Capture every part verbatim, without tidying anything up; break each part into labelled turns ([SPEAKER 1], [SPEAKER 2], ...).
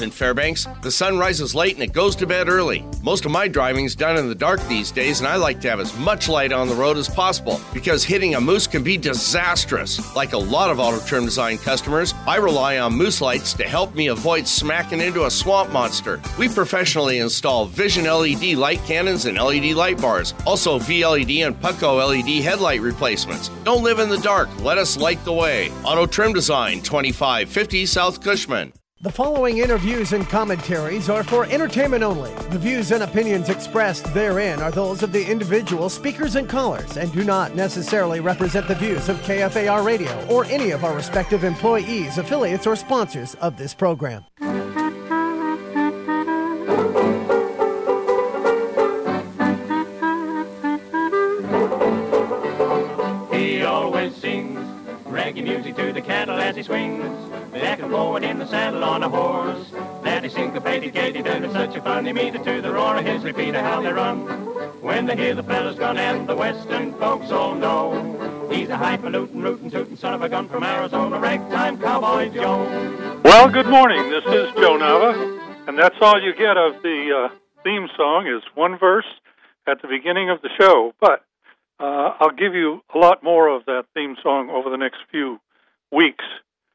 [SPEAKER 1] in Fairbanks. The sun rises late and it goes to bed early. Most of my driving's done in the dark these days, and I like to have as much light on the road as possible because hitting a moose can be disastrous. Like a lot of Auto Trim Design customers, I rely on moose lights to help me avoid smacking into a swamp monster. We professionally install Vision L E D light cannons and L E D light bars, also V L E D and Pucko L E D headlight replacements. Don't live in the dark. Let us light the way. Auto Trim Design, twenty-five fifty South Cushman.
[SPEAKER 2] The following interviews and commentaries are for entertainment only. The views and opinions expressed therein are those of the individual speakers and callers and do not necessarily represent the views of K F A R Radio or any of our respective employees, affiliates, or sponsors of this program.
[SPEAKER 3] He always sings reggae music to the cattle as he swings, back and forward in the saddle on a horse. That is syncopated, gated, and it's such a funny meter to the roar of his repeater how they run. When they hear the fellas gun and the western folks all know he's a highfalutin, rootin', tootin' son of a gun from Arizona, ragtime cowboy Joe.
[SPEAKER 4] Well, good morning. This is Joe Nava, and that's all you get of the uh, theme song is one verse at the beginning of the show. But uh, I'll give you a lot more of that theme song over the next few weeks.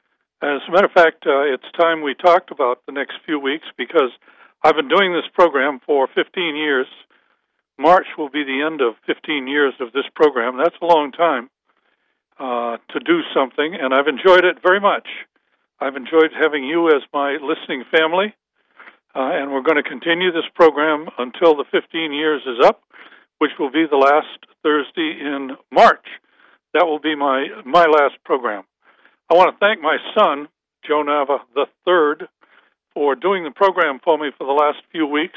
[SPEAKER 4] As a matter of fact, uh, it's time we talked about the next few weeks because I've been doing this program for fifteen years. March will be the end of fifteen years of this program. That's a long time uh, to do something, and I've enjoyed it very much. I've enjoyed having you as my listening family, uh, and we're going to continue this program until the fifteen years is up, which will be the last Thursday in March. That will be my, my last program. I want to thank my son, Joe Nava the third, for doing the program for me for the last few weeks.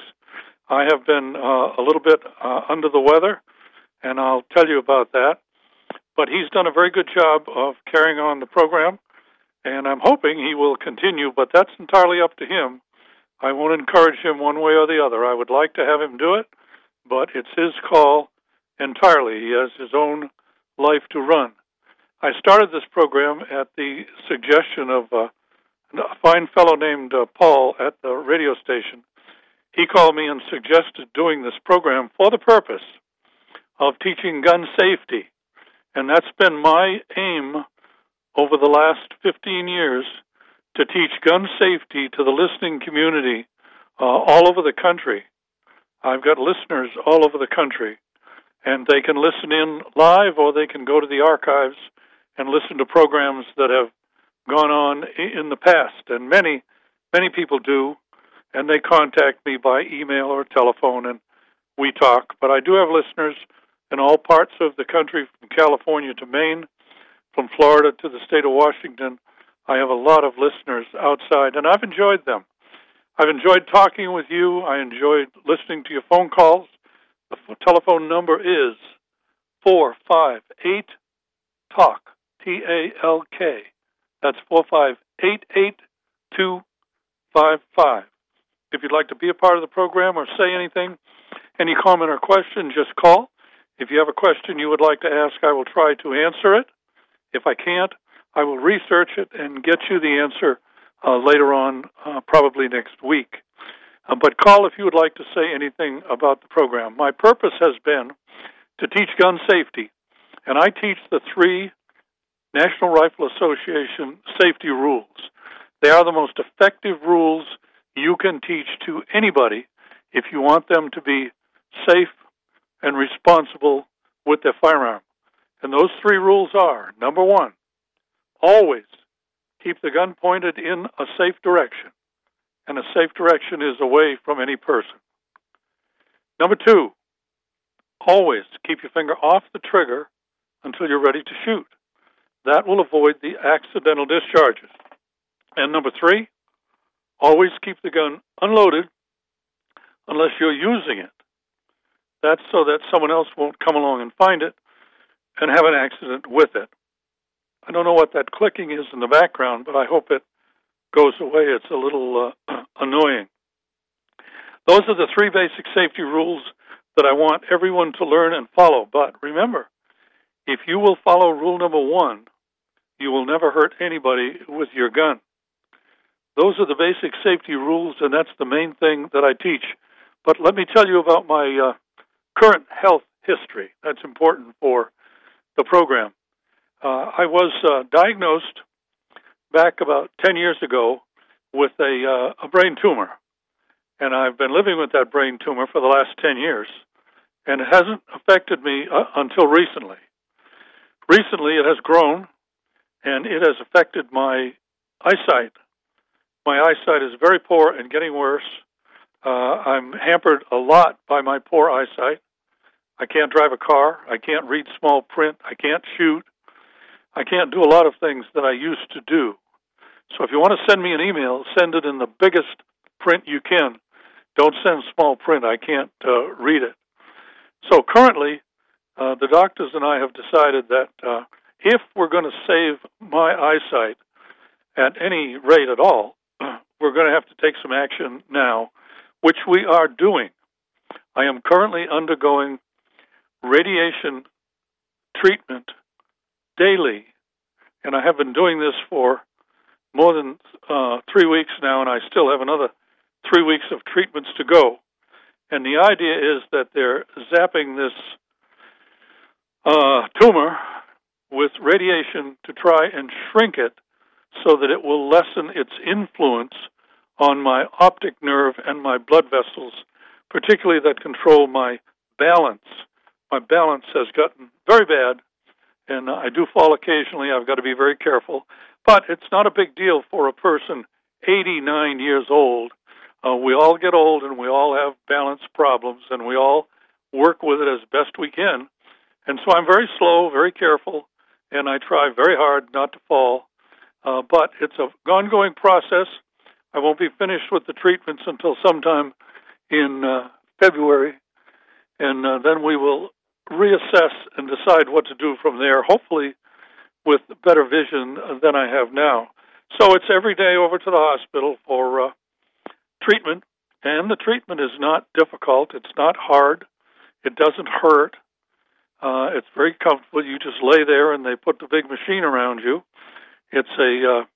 [SPEAKER 4] I have been uh, a little bit uh, under the weather, and I'll tell you about that. But he's done a very good job of carrying on the program, and I'm hoping he will continue, but that's entirely up to him. I won't encourage him one way or the other. I would like to have him do it, but it's his call entirely. He has his own life to run. I started this program at the suggestion of uh, a fine fellow named uh, Paul at the radio station. He called me and suggested doing this program for the purpose of teaching gun safety. And that's been my aim over the last fifteen years, to teach gun safety to the listening community uh, all over the country. I've got listeners all over the country, and they can listen in live or they can go to the archives and listen to programs that have gone on in the past. And many, many people do, and they contact me by email or telephone, and we talk. But I do have listeners in all parts of the country, from California to Maine, from Florida to the state of Washington. I have a lot of listeners outside, and I've enjoyed them. I've enjoyed talking with you. I enjoyed listening to your phone calls. The telephone number is four five eight talk, T A L K. That's four five eight eight two five five. If you'd like to be a part of the program or say anything, any comment or question, just call. If you have a question you would like to ask, I will try to answer it. If I can't, I will research it and get you the answer uh, later on, uh, probably next week. Uh, but call if you would like to say anything about the program. My purpose has been to teach gun safety, and I teach the three National Rifle Association safety rules. They are the most effective rules you can teach to anybody if you want them to be safe and responsible with their firearm. And those three rules are, number one, always keep the gun pointed in a safe direction, and a safe direction is away from any person. Number two, always keep your finger off the trigger until you're ready to shoot. That will avoid the accidental discharges. And number three, always keep the gun unloaded unless you're using it. That's so that someone else won't come along and find it and have an accident with it. I don't know what that clicking is in the background, but I hope it goes away. It's a little uh, annoying. Those are the three basic safety rules that I want everyone to learn and follow. But remember, if you will follow rule number one, you will never hurt anybody with your gun. those are the basic safety rules, and that's the main thing that I teach. But let me tell you about my uh, current health history. That's important for the program. Uh, I was uh, diagnosed back about ten years ago with a, uh, a brain tumor, and I've been living with that brain tumor for the last ten years, and it hasn't affected me uh, until recently. Recently, it has grown, and it has affected my eyesight. My eyesight is very poor and getting worse. Uh, I'm hampered a lot by my poor eyesight. I can't drive a car. I can't read small print. I can't shoot. I can't do a lot of things that I used to do. So if you want to send me an email, send it in the biggest print you can. Don't send small print. I can't uh, read it. So currently, uh, the doctors and I have decided that uh, if we're going to save my eyesight at any rate at all, we're going to have to take some action now, which we are doing. I am currently undergoing radiation treatment daily, and I have been doing this for more than uh, three weeks now, and I still have another three weeks of treatments to go. And the idea is that they're zapping this uh, tumor with radiation to try and shrink it so that it will lessen its influence on my optic nerve and my blood vessels, particularly that control my balance. My balance has gotten very bad, and I do fall occasionally. I've got to be very careful. But it's not a big deal for a person eighty-nine years old. Uh, we all get old, and we all have balance problems, and we all work with it as best we can. And so I'm very slow, very careful, and I try very hard not to fall. Uh, but it's an ongoing process. I won't be finished with the treatments until sometime in uh, February, and uh, then we will reassess and decide what to do from there, hopefully with better vision than I have now. So it's every day over to the hospital for uh, treatment, and the treatment is not difficult. It's not hard. It doesn't hurt. Uh, it's very comfortable. You just lay there, and they put the big machine around you. It's a uh,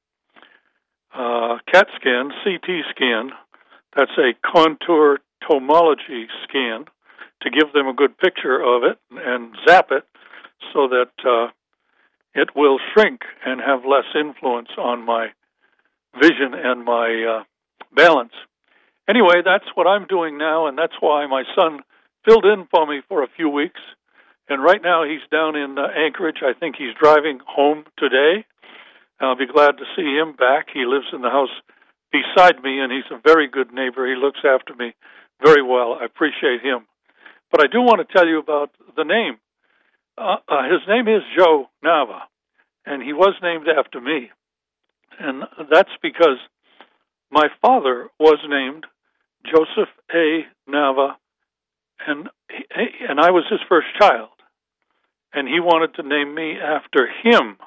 [SPEAKER 4] uh, CAT scan, C T scan. That's a contour tomology scan to give them a good picture of it and zap it so that uh, it will shrink and have less influence on my vision and my uh, balance. Anyway, that's what I'm doing now, and that's why my son filled in for me for a few weeks. And right now he's down in uh, Anchorage. I think he's driving home today. I'll be glad to see him back. He lives in the house beside me, and he's a very good neighbor. He looks after me very well. I appreciate him. But I do want to tell you about the name. Uh, uh, his name is Joe Nava, and he was named after me. And that's because my father was named Joseph A. Nava, and he, and I was his first child. And he wanted to name me after him.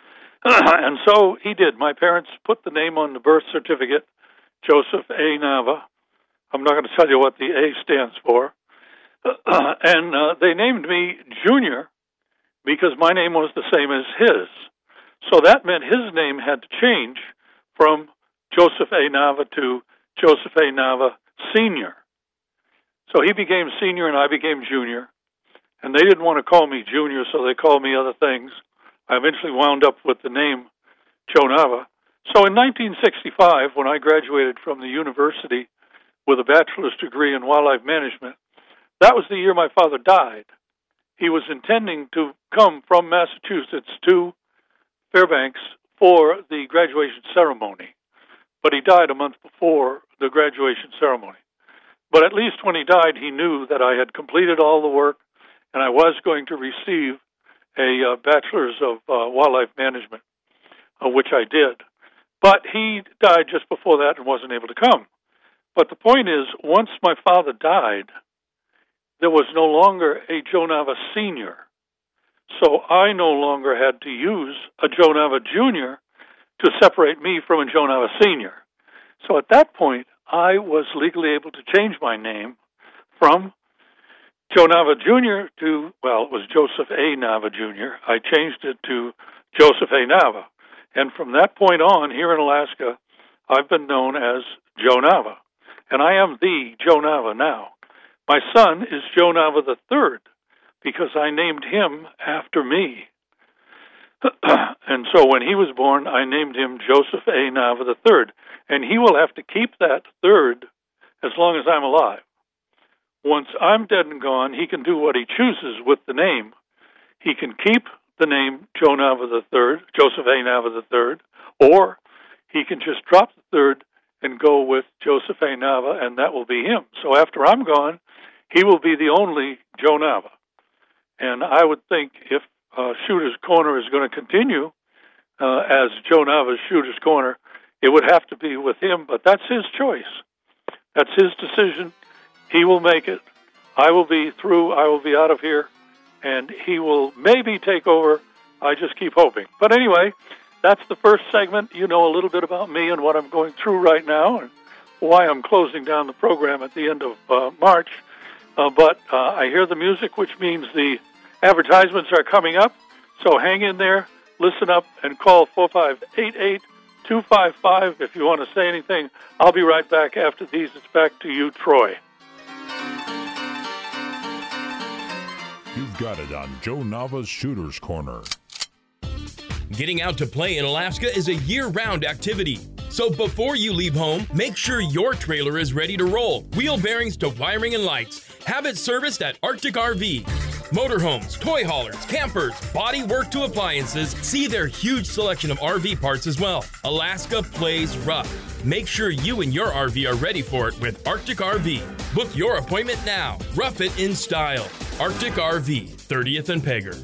[SPEAKER 4] And so he did. My parents put the name on the birth certificate, Joseph A. Nava. I'm not going to tell you what the A stands for. Uh, and uh, they named me Junior because my name was the same as his. So that meant his name had to change from Joseph A. Nava to Joseph A. Nava Senior. So he became Senior and I became Junior. And they didn't want to call me Junior, so they called me other things. I eventually wound up with the name Joe Nava. So in nineteen sixty-five, when I graduated from the university with a bachelor's degree in wildlife management, that was the year my father died. He was intending to come from Massachusetts to Fairbanks for the graduation ceremony, but he died a month before the graduation ceremony. But at least when he died, he knew that I had completed all the work and I was going to receive a uh, bachelor's of uh, wildlife management, uh, which I did. But he died just before that and wasn't able to come. But the point is, once my father died, there was no longer a Joe Nava Senior. So I no longer had to use a Joe Nava Junior to separate me from a Joe Nava Senior. So at that point, I was legally able to change my name from Joe Nava Junior to, well, it was Joseph A. Nava Junior I changed it to Joseph A. Nava. And from that point on, here in Alaska, I've been known as Joe Nava, and I am the Joe Nava now. My son is Joe Nava the third because I named him after me. And so when he was born, I named him Joseph A. Nava the third, and he will have to keep that third as long as I'm alive. Once I'm dead and gone, he can do what he chooses with the name. He can keep the name Joe Nava the third, Joseph A. Nava the third, or he can just drop the third and go with Joseph A. Nava, and that will be him. So after I'm gone, he will be the only Joe Nava. And I would think if uh, Shooter's Corner is going to continue uh, as Joe Nava's Shooter's Corner, it would have to be with him, but that's his choice. That's his decision. He will make it. I will be through. I will be out of here, and he will maybe take over. I just keep hoping. But anyway, that's the first segment. You know a little bit about me and what I'm going through right now and why I'm closing down the program at the end of uh, March. Uh, but uh, I hear the music, which means the advertisements are coming up. So hang in there, listen up, and call four five eight eight, two five five if you want to say anything. I'll be right back after these. It's back to you, Troy.
[SPEAKER 5] You've got it on Joe Nava's Shooter's Corner.
[SPEAKER 6] Getting out to play in Alaska is a year-round activity. So before you leave home, make sure your trailer is ready to roll. Wheel bearings to wiring and lights. Have it serviced at Arctic R V. Motorhomes, toy haulers, campers, body work to appliances. See their huge selection of R V parts as well. Alaska plays rough. Make sure you and your R V are ready for it with Arctic R V. Book your appointment now. Rough it in style. Arctic R V, thirtieth and Pegger.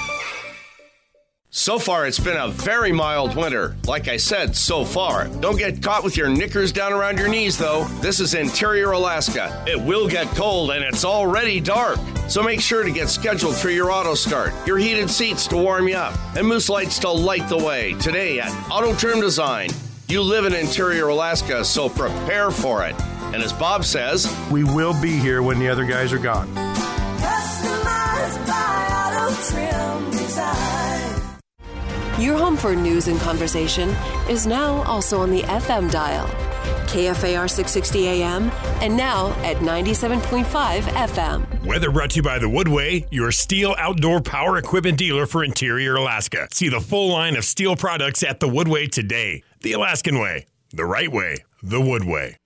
[SPEAKER 1] So far, it's been a very mild winter. Like I said, so far. Don't get caught with your knickers down around your knees, though. This is interior Alaska. It will get cold, and it's already dark. So make sure to get scheduled for your auto start, your heated seats to warm you up, and moose lights to light the way today at Auto Trim Design. You live in interior Alaska, so prepare for it. And as Bob says,
[SPEAKER 7] we will be here when the other guys are gone.
[SPEAKER 8] Customized by Auto Trim Design.
[SPEAKER 9] Your home for news and conversation is now also on the F M dial. K F A R six sixty A M and now at ninety-seven point five F M.
[SPEAKER 10] Weather brought to you by The Woodway, your Steel outdoor power equipment dealer for interior Alaska. See the full line of Steel products at The Woodway today. The Alaskan way, the right way, The Woodway.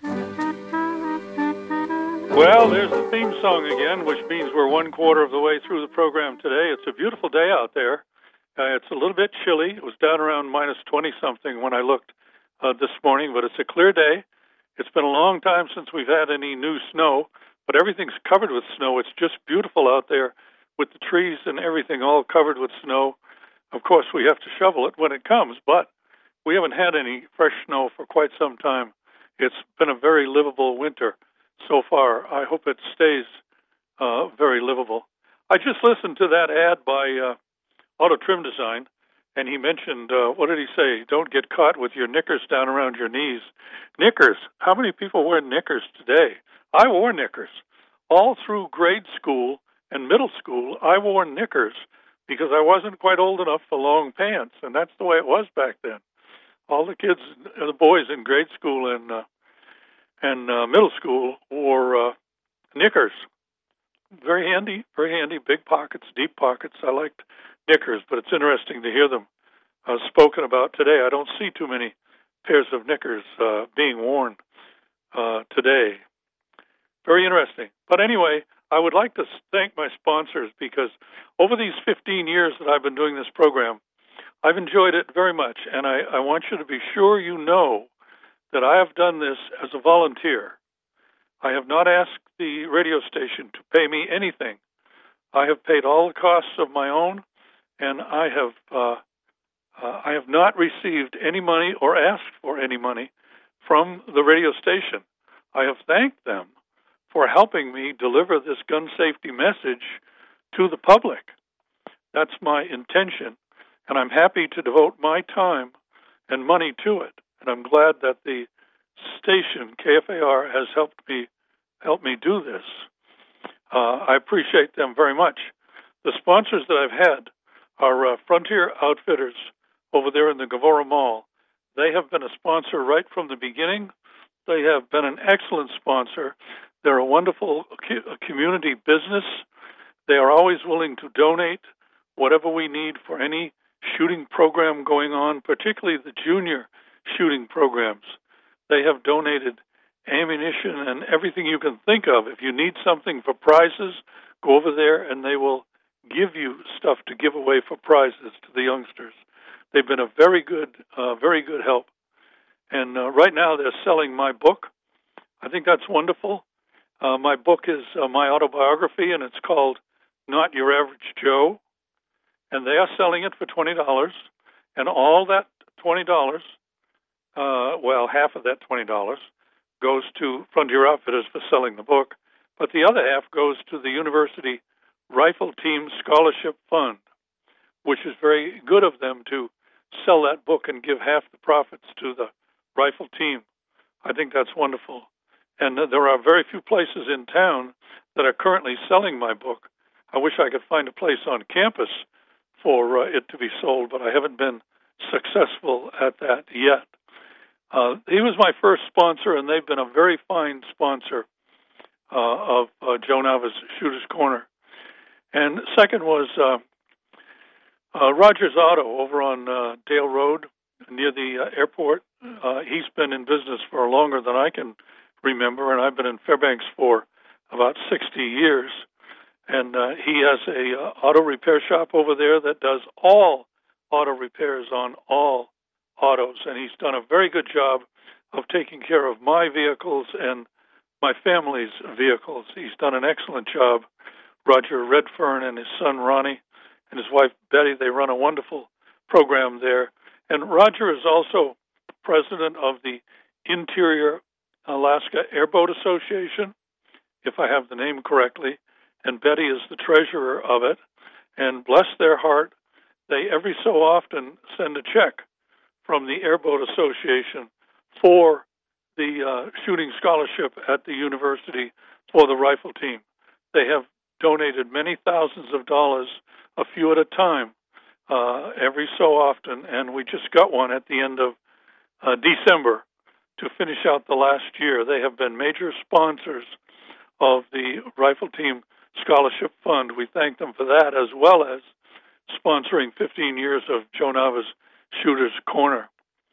[SPEAKER 4] Well, there's the theme song again, which means we're one quarter of the way through the program today. It's a beautiful day out there. Uh, it's a little bit chilly. It was down around minus twenty-something when I looked uh, this morning, but it's a clear day. It's been a long time since we've had any new snow, but everything's covered with snow. It's just beautiful out there with the trees and everything all covered with snow. Of course, we have to shovel it when it comes, but we haven't had any fresh snow for quite some time. It's been a very livable winter so far. I hope it stays uh, very livable. I just listened to that ad by uh, Auto Trim Design, and he mentioned, uh, what did he say? Don't get caught with your knickers down around your knees. Knickers. How many people wear knickers today? I wore knickers. All through grade school and middle school, I wore knickers because I wasn't quite old enough for long pants, and that's the way it was back then. All the kids, the boys in grade school and uh, and uh, middle school wore uh, knickers. Very handy, very handy, big pockets, deep pockets. I liked knickers, but it's interesting to hear them uh, spoken about today. I don't see too many pairs of knickers uh, being worn uh, today. Very interesting. But anyway, I would like to thank my sponsors because over these fifteen years that I've been doing this program, I've enjoyed it very much, and I, I want you to be sure you know that I have done this as a volunteer. I have not asked the radio station to pay me anything. I have paid all the costs of my own, and I have uh, uh, I have not received any money or asked for any money from the radio station. I have thanked them for helping me deliver this gun safety message to the public. That's my intention, and I'm happy to devote my time and money to it. And I'm glad that the station, K F A R, has helped me help me do this. Uh, I appreciate them very much. The sponsors that I've had are uh, Frontier Outfitters over there in the Gavora Mall. They have been a sponsor right from the beginning. They have been an excellent sponsor. They're a wonderful community business. They are always willing to donate whatever we need for any shooting program going on, particularly the junior shooting programs. They have donated ammunition and everything you can think of. If you need something for prizes, go over there and they will give you stuff to give away for prizes to the youngsters. They've been a very good, uh, very good help. And uh, right now they're selling my book. I think that's wonderful. Uh, my book is uh, my autobiography, and it's called Not Your Average Joe. And they are selling it for twenty dollars. And all that twenty dollars, uh, well, half of that twenty dollars goes to Frontier Outfitters for selling the book. But the other half goes to the University Rifle Team Scholarship Fund, which is very good of them to sell that book and give half the profits to the rifle team. I think that's wonderful. And there are very few places in town that are currently selling my book. I wish I could find a place on campus for uh, it to be sold, but I haven't been successful at that yet. Uh, he was my first sponsor, and they've been a very fine sponsor uh, of uh, Joe Nava's Shooter's Corner. And second was uh, uh, Rogers Auto over on uh, Dale Road near the uh, airport. Uh, he's been in business for longer than I can remember, and I've been in Fairbanks for about sixty years. And uh, he has a uh, auto repair shop over there that does all auto repairs on all autos, and he's done a very good job of taking care of my vehicles and my family's vehicles. He's done an excellent job. Roger Redfern and his son Ronnie and his wife Betty, they run a wonderful program there. And Roger is also president of the Interior Alaska Airboat Association, if I have the name correctly, and Betty is the treasurer of it. And bless their heart, they every so often send a check from the Airboat Association for the uh, shooting scholarship at the university for the rifle team. They have donated many thousands of dollars, a few at a time, uh, every so often, and we just got one at the end of uh, December to finish out the last year. They have been major sponsors of the Rifle Team Scholarship Fund. We thank them for that, as well as sponsoring fifteen years of Joe Nava's Shooter's Corner.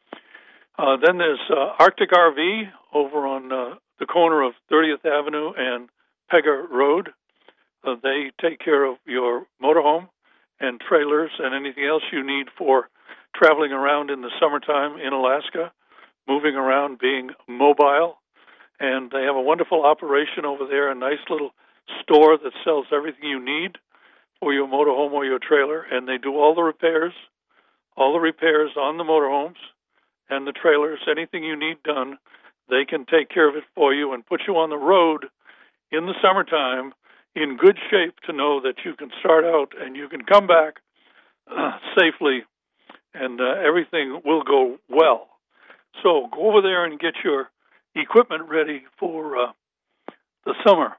[SPEAKER 4] Uh, then there's uh, Arctic R V over on uh, the corner of thirtieth Avenue and Pega Road. Uh, they take care of your motorhome and trailers and anything else you need for traveling around in the summertime in Alaska, moving around, being mobile. And they have a wonderful operation over there, a nice little store that sells everything you need for your motorhome or your trailer. And they do all the repairs, all the repairs on the motorhomes and the trailers, anything you need done. They can take care of it for you and put you on the road in the summertime in good shape to know that you can start out and you can come back uh, safely, and uh, everything will go well. So go over there and get your equipment ready for uh, the summer.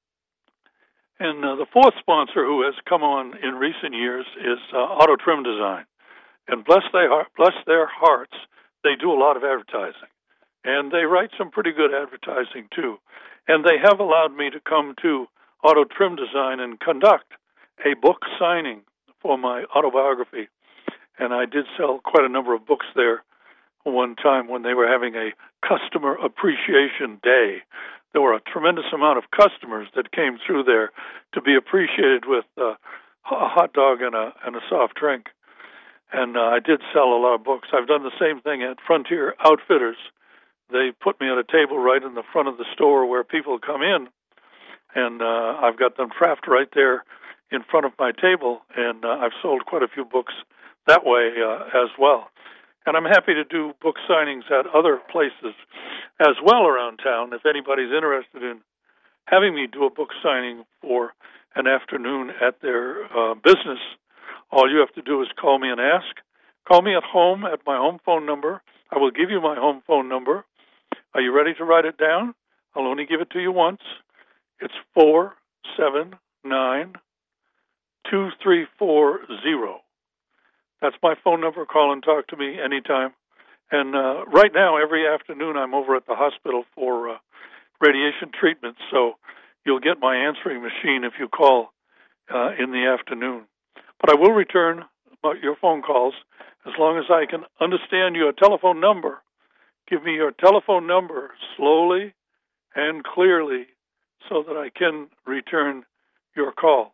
[SPEAKER 4] And uh, the fourth sponsor who has come on in recent years is uh, Auto Trim Design. And bless their, heart, bless their hearts, they do a lot of advertising. And they write some pretty good advertising, too. And they have allowed me to come to Auto Trim Design and conduct a book signing for my autobiography. And I did sell quite a number of books there one time when they were having a customer appreciation day. There were a tremendous amount of customers that came through there to be appreciated with uh, a hot dog and a, and a soft drink. And uh, I did sell a lot of books. I've done the same thing at Frontier Outfitters. They put me at a table right in the front of the store where people come in, and uh, I've got them trapped right there in front of my table, and uh, I've sold quite a few books that way uh, as well. And I'm happy to do book signings at other places as well around town. If anybody's interested in having me do a book signing for an afternoon at their uh, business, all you have to do is call me and ask. Call me at home at my home phone number. I will give you my home phone number. Are you ready to write it down? I'll only give it to you once. It's four seven nine, two three four zero. That's my phone number. Call and talk to me anytime. And uh, right now, every afternoon, I'm over at the hospital for uh, radiation treatment, so you'll get my answering machine if you call uh, in the afternoon. But I will return your phone calls as long as I can understand your telephone number. Give me your telephone number slowly and clearly so that I can return your call.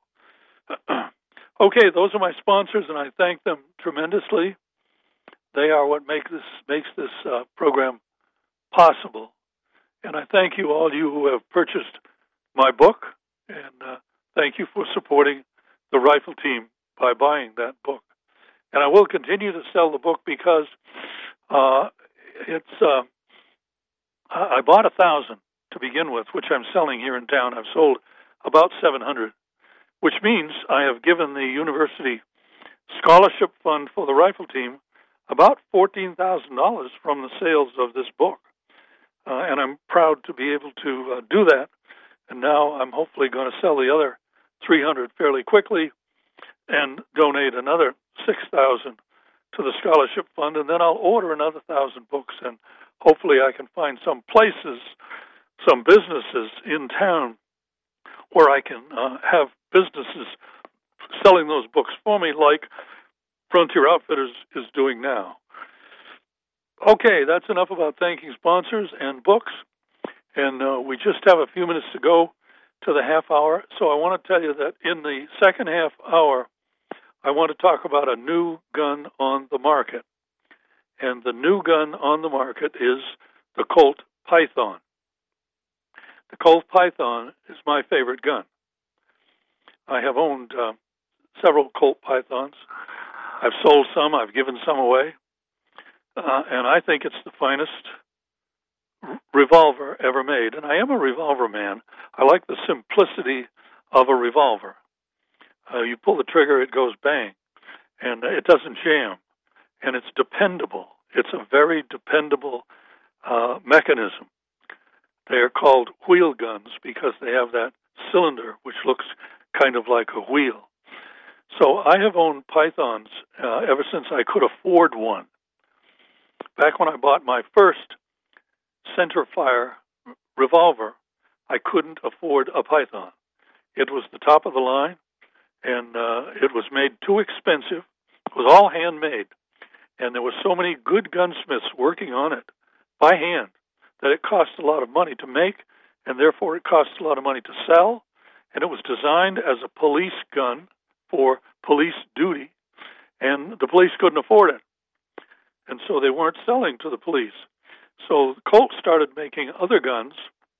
[SPEAKER 4] Okay, those are my sponsors, and I thank them tremendously. They are what make this makes this uh, program possible. And I thank you, all you who have purchased my book, and uh, thank you for supporting the Rifle Team by buying that book. And I will continue to sell the book because uh, it's. Uh, I bought a thousand to begin with, which I'm selling here in town. I've sold about seven hundred, which means I have given the university scholarship fund for the Rifle Team about fourteen thousand dollars from the sales of this book. Uh, and I'm proud to be able to uh, do that. And now I'm hopefully going to sell the other three hundred fairly quickly and donate another six thousand to the scholarship fund, and then I'll order another one thousand books, and hopefully I can find some places, some businesses in town where I can uh, have businesses selling those books for me like Frontier Outfitters is doing now. Okay, that's enough about thanking sponsors and books, and uh, we just have a few minutes to go to the half hour, so I want to tell you that in the second half hour, I want to talk about a new gun on the market. And the new gun on the market is the Colt Python. The Colt Python is my favorite gun. I have owned uh, several Colt Pythons. I've sold some. I've given some away. Uh, and I think it's the finest r- revolver ever made. And I am a revolver man. I like the simplicity of a revolver. Uh, you pull the trigger, it goes bang, and it doesn't jam, and it's dependable. It's a very dependable uh, mechanism. They are called wheel guns because they have that cylinder which looks kind of like a wheel. So I have owned Pythons uh, ever since I could afford one. Back when I bought my first centerfire revolver, I couldn't afford a Python. It was the top of the line. And uh, it was made too expensive. It was all handmade. And there were so many good gunsmiths working on it by hand that it cost a lot of money to make, and therefore it cost a lot of money to sell. And it was designed as a police gun for police duty, and the police couldn't afford it. And so they weren't selling to the police. So Colt started making other guns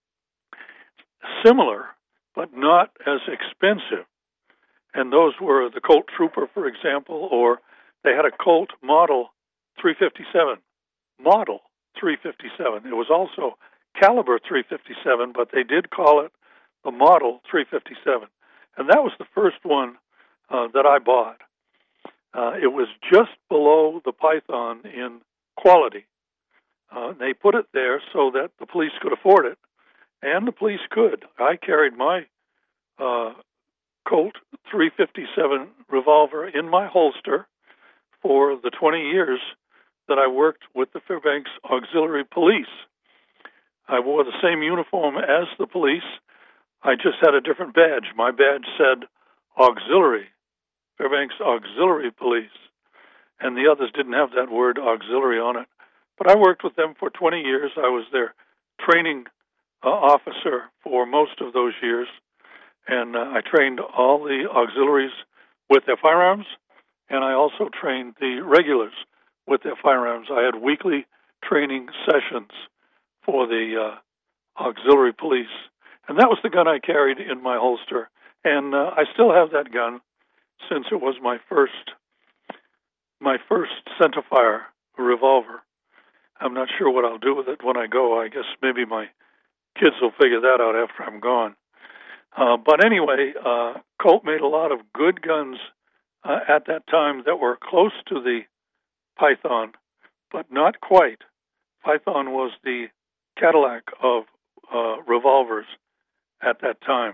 [SPEAKER 4] similar, but not as expensive. And those were the Colt Trooper, for example, or they had a Colt Model three fifty-seven. Model three fifty-seven. It was also Caliber three fifty-seven, but they did call it the Model three fifty-seven. And that was the first one uh, that I bought. Uh, it was just below the Python in quality. Uh, they put it there so that the police could afford it, and the police could. I carried my uh, Colt three fifty-seven revolver in my holster for the twenty years that I worked with the Fairbanks Auxiliary Police. I wore the same uniform as the police. I just had a different badge. My badge said Auxiliary, Fairbanks Auxiliary Police, and the others didn't have that word auxiliary on it. But I worked with them for twenty years. I was their training uh, officer for most of those years. And uh, I trained all the auxiliaries with their firearms, and I also trained the regulars with their firearms. I had weekly training sessions for the uh, auxiliary police. And that was the gun I carried in my holster. And uh, I still have that gun since it was my first, my first centerfire revolver. I'm not sure what I'll do with it when I go. I guess maybe my kids will figure that out after I'm gone. Uh, but anyway, uh, Colt made a lot of good guns uh, at that time that were close to the Python, but not quite. Python was the Cadillac of uh, revolvers at that time.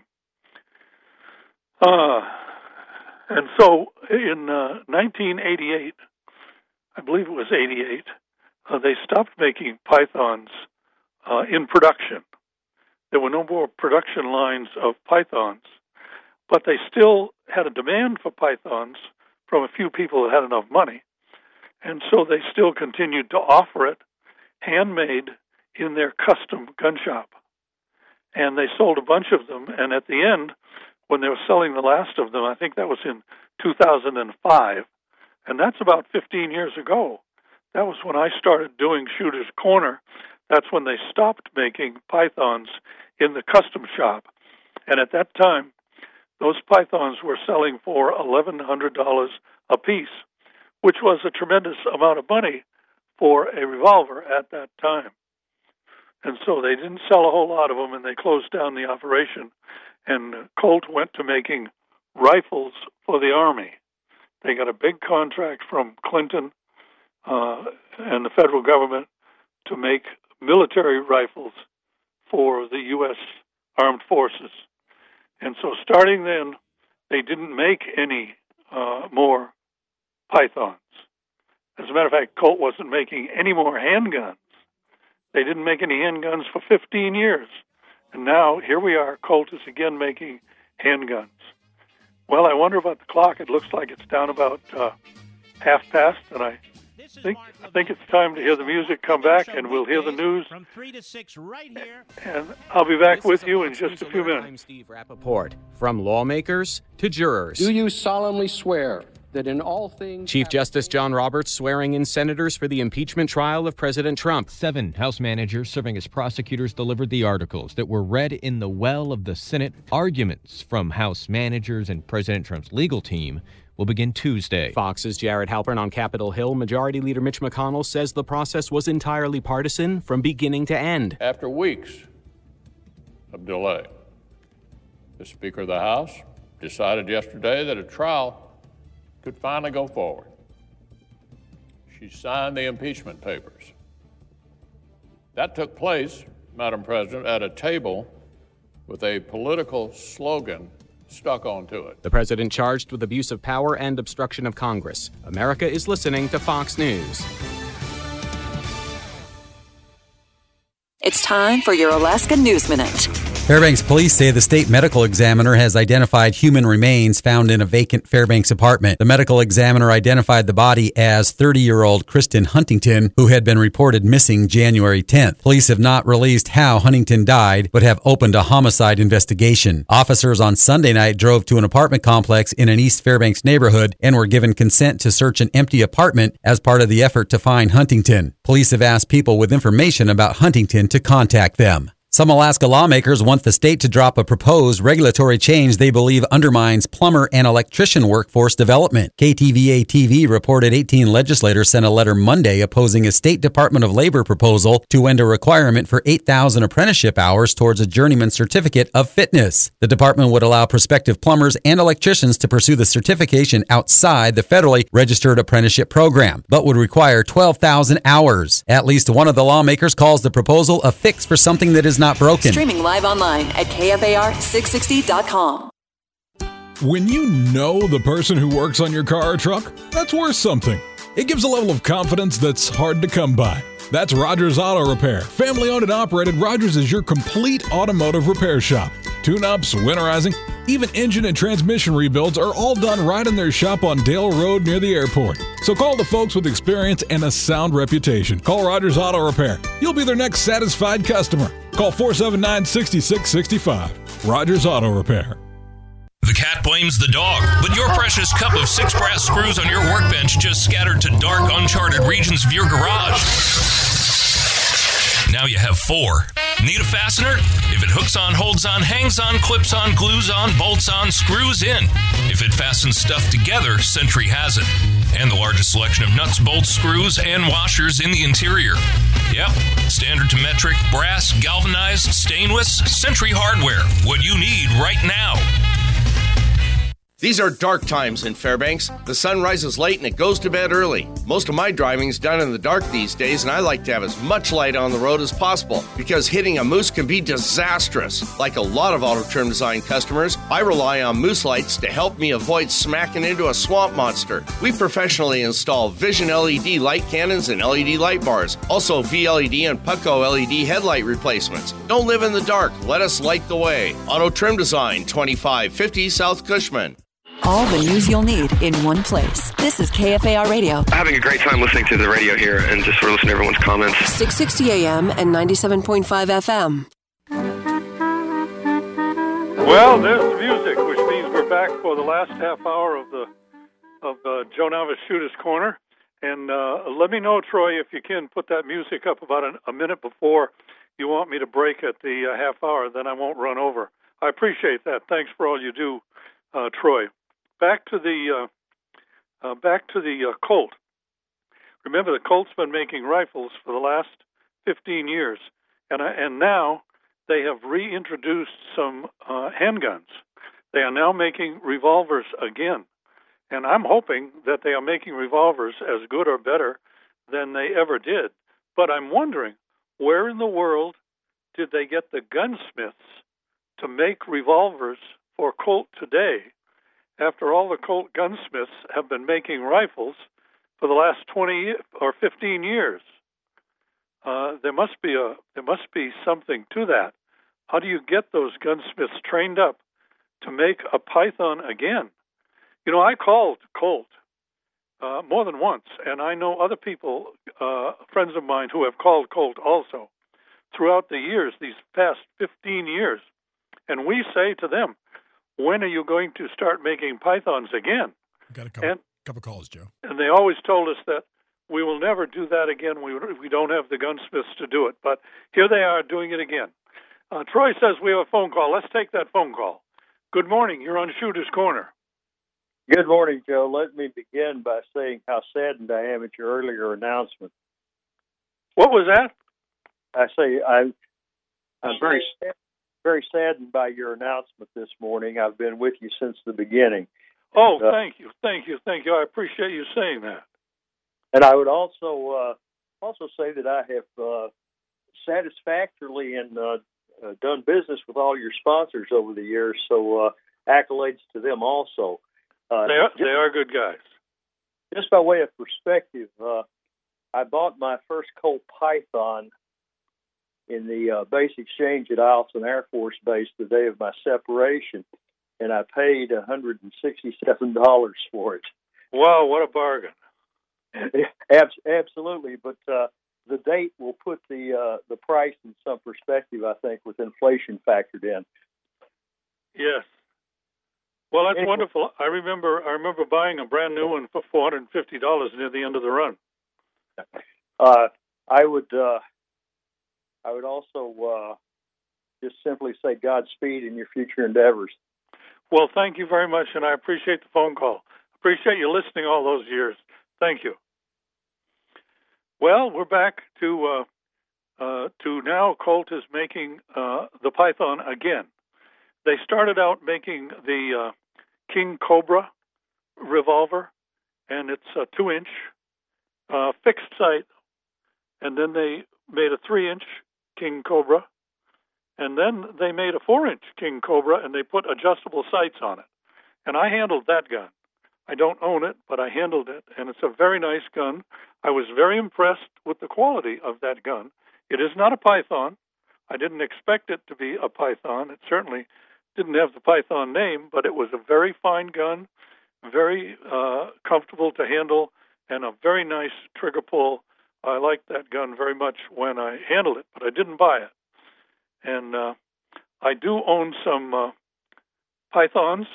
[SPEAKER 4] Uh, and so in uh, nineteen eighty-eight, I believe it was eighty-eight, uh, they stopped making pythons uh, in production. There were no more production lines of pythons, but they still had a demand for pythons from a few people that had enough money. And so they still continued to offer it handmade in their custom gun shop. And they sold a bunch of them. And at the end, when they were selling the last of them, I think that was in two thousand five, and that's about fifteen years ago. That was when I started doing Shooter's Corner. That's when they stopped making pythons in the custom shop. And at that time, those pythons were selling for eleven hundred dollars a piece, which was a tremendous amount of money for a revolver at that time. And so they didn't sell a whole lot of them, and they closed down the operation. And Colt went to making rifles for the Army. They got a big contract from Clinton uh, and the federal government to make military rifles for the U S Armed Forces. And so starting then, they didn't make any uh, more pythons. As a matter of fact, Colt wasn't making any more handguns. They didn't make any handguns for fifteen years. And now, here we are, Colt is again making handguns. Well, I wonder about the clock. It looks like it's down about uh, half past, and I think I think it's time to hear the music come back, and we'll hear the news.
[SPEAKER 11] From three to six right here.
[SPEAKER 4] And I'll be back with you in just a few minutes.
[SPEAKER 12] I'm Steve Rappaport. From lawmakers to jurors.
[SPEAKER 13] Do you solemnly swear that in all things...
[SPEAKER 12] Chief Justice John Roberts swearing in senators for the impeachment trial of President Trump.
[SPEAKER 14] Seven House managers serving as prosecutors delivered the articles that were read in the well of the Senate. Arguments from House managers and President Trump's legal team will begin Tuesday.
[SPEAKER 12] Fox's Jared Halpern on Capitol Hill. Majority Leader Mitch McConnell says the process was entirely partisan from beginning to end.
[SPEAKER 15] After weeks of delay, the Speaker of the House decided yesterday that a trial could finally go forward. She signed the impeachment papers. That took place, Madam President, at a table with a political slogan stuck onto it.
[SPEAKER 12] The president charged with abuse of power and obstruction of Congress. America is listening to Fox News.
[SPEAKER 16] It's time for your Alaska News Minute.
[SPEAKER 17] Fairbanks police say the state medical examiner has identified human remains found in a vacant Fairbanks apartment. The medical examiner identified the body as thirty-year-old Kristen Huntington, who had been reported missing January tenth. Police have not released how Huntington died, but have opened a homicide investigation. Officers on Sunday night drove to an apartment complex in an East Fairbanks neighborhood and were given consent to search an empty apartment as part of the effort to find Huntington. Police have asked people with information about Huntington to contact them. Some Alaska lawmakers want the state to drop a proposed regulatory change they believe undermines plumber and electrician workforce development. K T V A T V reported eighteen legislators sent a letter Monday opposing a State Department of Labor proposal to end a requirement for eight thousand apprenticeship hours towards a journeyman certificate of fitness. The department would allow prospective plumbers and electricians to pursue the certification outside the federally registered apprenticeship program, but would require twelve thousand hours. At least one of the lawmakers calls the proposal a fix for something that is not broken.
[SPEAKER 16] Streaming live online at K F A R six sixty dot com.
[SPEAKER 5] When you know the person who works on your car or truck, that's worth something. It gives a level of confidence that's hard to come by. That's Rogers Auto Repair. Family owned and operated, Rogers is your complete automotive repair shop. Tune-ups, winterizing, even engine and transmission rebuilds are all done right in their shop on Dale Road near the airport. So call the folks with experience and a sound reputation. Call Rogers Auto Repair. You'll be their next satisfied customer. Call four seven nine, six six six five. Rogers Auto Repair.
[SPEAKER 6] The cat blames the dog, but your precious cup of six brass screws on your workbench just scattered to dark, uncharted regions of your garage. Now you have four. Need a fastener? If it hooks on, holds on, hangs on, clips on, glues on, bolts on, screws in. If it fastens stuff together, Century has it. And the largest selection of nuts, bolts, screws, and washers in the interior. Yep, standard to metric, brass, galvanized, stainless, Century Hardware. What you need right now.
[SPEAKER 1] These are dark times in Fairbanks. The sun rises late and it goes to bed early. Most of my driving's done in the dark these days, and I like to have as much light on the road as possible because hitting a moose can be disastrous. Like a lot of Auto Trim Design customers, I rely on moose lights to help me avoid smacking into a swamp monster. We professionally install Vision L E D light cannons and L E D light bars, also V L E D and Pucko L E D headlight replacements. Don't live in the dark. Let us light the way. Auto Trim Design, twenty-five fifty South Cushman.
[SPEAKER 16] All the news you'll need in one place. This is K F A R Radio.
[SPEAKER 18] I'm having a great time listening to the radio here and just sort of listening to everyone's comments.
[SPEAKER 9] six sixty A M and ninety-seven point five F M.
[SPEAKER 4] Well, there's the music, which means we're back for the last half hour of the of uh, Joe Nava's Shooter's Corner. And uh, let me know, Troy, if you can put that music up about an, a minute before you want me to break at the uh, half hour. Then I won't run over. I appreciate that. Thanks for all you do, uh, Troy. Back to the uh, uh, back to the uh, Colt. Remember, the Colt's been making rifles for the last fifteen years, and I, and now they have reintroduced some uh, handguns. They are now making revolvers again, and I'm hoping that they are making revolvers as good or better than they ever did. But I'm wondering, where in the world did they get the gunsmiths to make revolvers for Colt today, after all the Colt gunsmiths have been making rifles for the last twenty or fifteen years? Uh, there must be a there must be something to that. How do you get those gunsmiths trained up to make a Python again? You know, I called Colt uh, more than once, and I know other people, uh, friends of mine, who have called Colt also throughout the years, these past fifteen years, and we say to them, when are you going to start making Pythons again?
[SPEAKER 5] Got a couple,
[SPEAKER 4] and,
[SPEAKER 5] couple calls, Joe.
[SPEAKER 4] And they always told us that we will never do that again. We we don't have the gunsmiths to do it. But here they are doing it again. Uh, Troy says we have a phone call. Let's take that phone call. Good morning. You're on Shooter's Corner.
[SPEAKER 19] Good morning, Joe. Let me begin by saying how saddened I am at your earlier announcement.
[SPEAKER 4] What was that?
[SPEAKER 19] I say I'm, I'm very sad. Very saddened by your announcement this morning. I've been with you since the beginning.
[SPEAKER 4] Oh,
[SPEAKER 19] uh,
[SPEAKER 4] thank you, thank you, thank you. I appreciate you saying that.
[SPEAKER 19] And I would also uh, also say that I have uh, satisfactorily and uh, uh, done business with all your sponsors over the years. So uh, accolades to them also. Uh,
[SPEAKER 4] they are
[SPEAKER 19] just,
[SPEAKER 4] they are good guys.
[SPEAKER 19] Just by way of perspective, uh, I bought my first Colt Python in the uh, base exchange at Eielson Air Force Base the day of my separation, and I paid one hundred sixty-seven dollars for it.
[SPEAKER 4] Wow, what a bargain.
[SPEAKER 19] Absolutely, but uh, the date will put the uh, the price in some perspective, I think, with inflation factored in.
[SPEAKER 4] Yes. Well, that's
[SPEAKER 19] anyway.
[SPEAKER 4] Wonderful. I remember I remember buying a brand new one for four hundred fifty dollars near the end of the run.
[SPEAKER 19] Uh, I would... Uh, I would also uh, just simply say Godspeed in your future endeavors.
[SPEAKER 4] Well, thank you very much, and I appreciate the phone call. Appreciate you listening all those years. Thank you. Well, we're back to uh, uh, to now Colt is making uh, the Python again. They started out making the uh, King Cobra revolver, and it's a two-inch uh, fixed sight, and then they made a three-inch King Cobra, and then they made a four-inch King Cobra, and they put adjustable sights on it. And I handled that gun. I don't own it, but I handled it, and it's a very nice gun. I was very impressed with the quality of that gun. It is not a Python. I didn't expect it to be a Python. It certainly didn't have the Python name, but it was a very fine gun, very uh, comfortable to handle, and a very nice trigger pull. I liked that gun very much when I handled it, but I didn't buy it. And uh, I do own some uh, Pythons.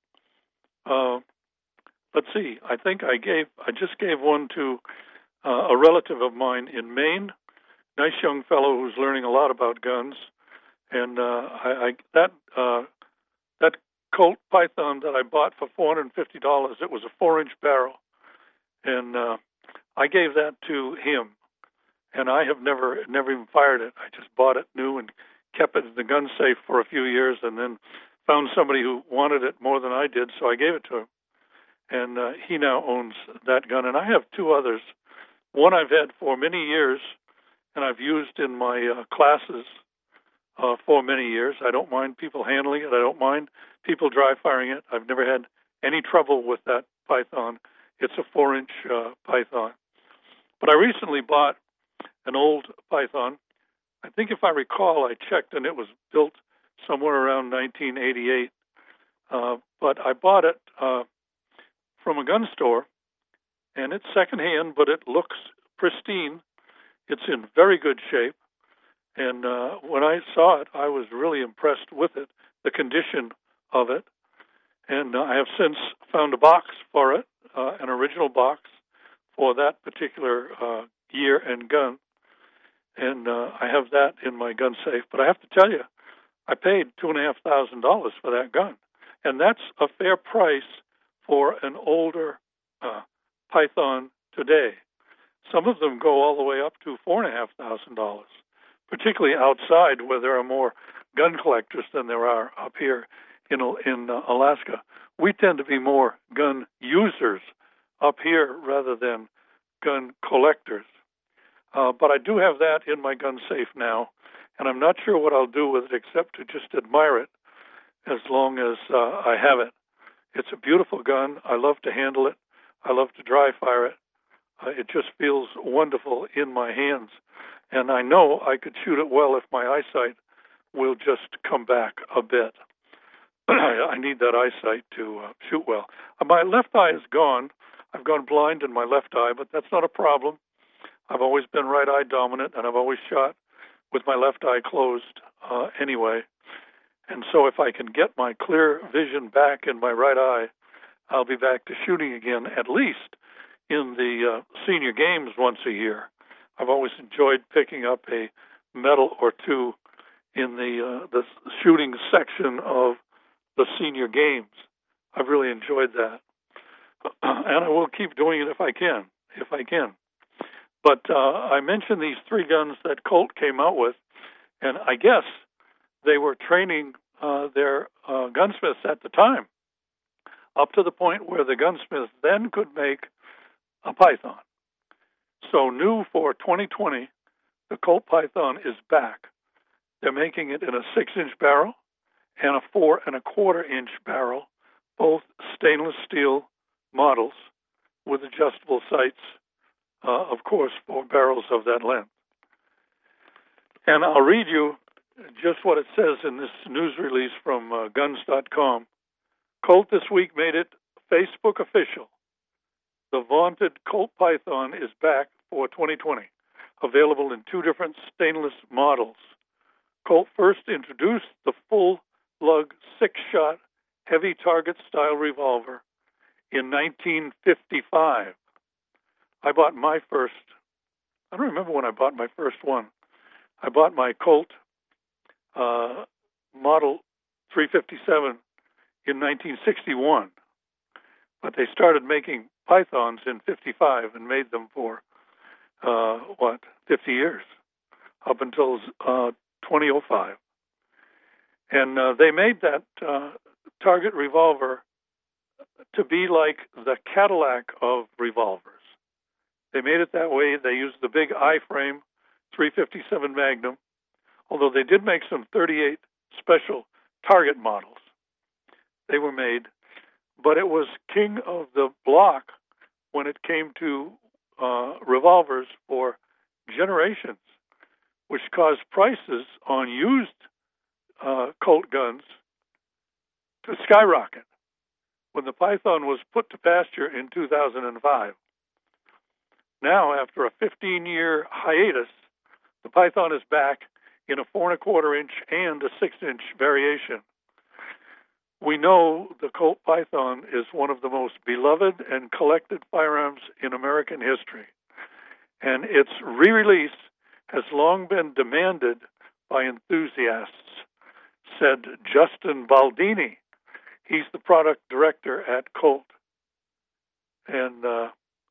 [SPEAKER 4] Uh, let's see. I think I gave. I just gave one to uh, a relative of mine in Maine. Nice young fellow who's learning a lot about guns. And uh, I, I that uh, that Colt Python that I bought for four hundred fifty dollars. It was a four-inch barrel, and uh, I gave that to him, and I have never never even fired it. I just bought it new and kept it in the gun safe for a few years, and then found somebody who wanted it more than I did, so I gave it to him. And uh, he now owns that gun. And I have two others. One I've had for many years, and I've used in my uh, classes uh, for many years. I don't mind people handling it. I don't mind people dry firing it. I've never had any trouble with that Python. It's a four-inch uh, Python. But I recently bought an old Python. I think if I recall, I checked, and it was built somewhere around nineteen eighty-eight. Uh, but I bought it uh, from a gun store, and it's secondhand, but it looks pristine. It's in very good shape. And uh, when I saw it, I was really impressed with it, the condition of it. And uh, I have since found a box for it, uh, an original box for that particular uh, year and gun. And uh, I have that in my gun safe. But I have to tell you, I paid two and a half thousand dollars for that gun. And that's a fair price for an older uh, Python today. Some of them go all the way up to four and a half thousand dollars, particularly outside where there are more gun collectors than there are up here in in uh, Alaska. We tend to be more gun users up here rather than gun collectors. Uh, but I do have that in my gun safe now, and I'm not sure what I'll do with it except to just admire it as long as uh, I have it. It's a beautiful gun. I love to handle it. I love to dry fire it. Uh, it just feels wonderful in my hands. And I know I could shoot it well if my eyesight will just come back a bit. I need that eyesight to uh, shoot well. Uh, my left eye is gone. I've gone blind in my left eye, but that's not a problem. I've always been right eye dominant, and I've always shot with my left eye closed uh, anyway. And so if I can get my clear vision back in my right eye, I'll be back to shooting again, at least in the uh, senior games once a year. I've always enjoyed picking up a medal or two in the uh, the shooting section of the senior games. I've really enjoyed that. And I will keep doing it if I can, if I can. But uh, I mentioned these three guns that Colt came out with, and I guess they were training uh, their uh, gunsmiths at the time, up to the point where the gunsmiths then could make a Python. So new for twenty twenty, the Colt Python is back. They're making it in a six-inch barrel and a four and a quarter inch barrel, both stainless steel models with adjustable sights, uh, of course, for barrels of that length. And I'll read you just what it says in this news release from uh, guns dot com. Colt this week made it Facebook official. The vaunted Colt Python is back for twenty twenty, available in two different stainless models. Colt first introduced the full lug six-shot heavy target style revolver in nineteen fifty-five. I bought my first, I don't remember when I bought my first one. I bought my Colt uh, Model three fifty-seven in nineteen sixty-one. But they started making Pythons in fifty-five and made them for, uh, what, fifty years, up until uh, twenty oh five. And uh, they made that uh, target revolver to be like the Cadillac of revolvers. They made it that way. They used the big I-frame three fifty-seven Magnum, although they did make some thirty-eight special target models. They were made, but it was king of the block when it came to uh, revolvers for generations, which caused prices on used uh, Colt guns to skyrocket when the Python was put to pasture in two thousand five. Now, after a fifteen-year hiatus, the Python is back in a four and a quarter inch and a six-inch variation. We know the Colt Python is one of the most beloved and collected firearms in American history, and its re-release has long been demanded by enthusiasts, said Justin Baldini. He's the product director at Colt. And uh,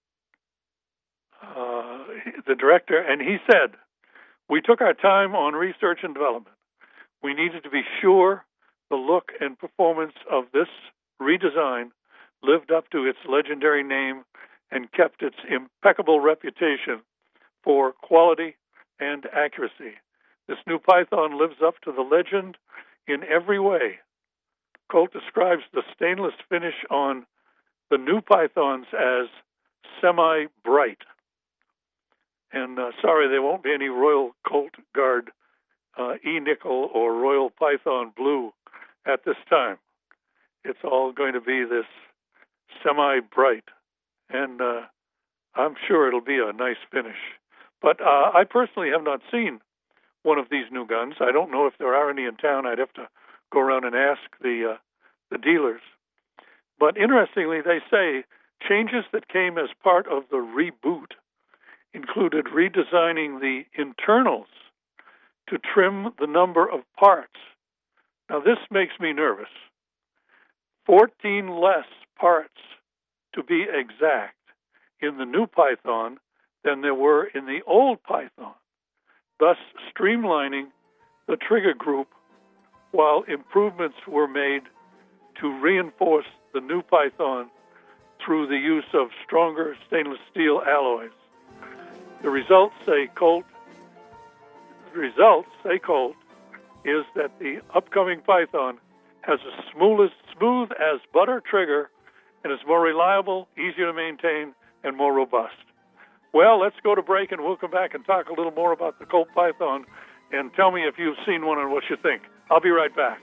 [SPEAKER 4] uh, the director, and he said, "We took our time on research and development. We needed to be sure the look and performance of this redesign lived up to its legendary name and kept its impeccable reputation for quality and accuracy. This new Python lives up to the legend in every way. Colt describes the stainless finish on the new Pythons as semi-bright. And uh, sorry, there won't be any Royal Colt Guard uh, E-Nickel or Royal Python Blue at this time. It's all going to be this semi-bright. And uh, I'm sure it'll be a nice finish. But uh, I personally have not seen one of these new guns. I don't know if there are any in town. I'd have to go around and ask the uh, the dealers. But interestingly, they say changes that came as part of the reboot included redesigning the internals to trim the number of parts. Now, this makes me nervous. fourteen less parts, to be exact, in the new Python than there were in the old Python, thus streamlining the trigger group while improvements were made to reinforce the new Python through the use of stronger stainless steel alloys. The results, say Colt, the results, say Colt, is that the upcoming Python has a smooth, smooth as butter trigger and is more reliable, easier to maintain, and more robust. Well, let's go to break, and we'll come back and talk a little more about the Colt Python, and tell me if you've seen one and what you think. I'll be right back.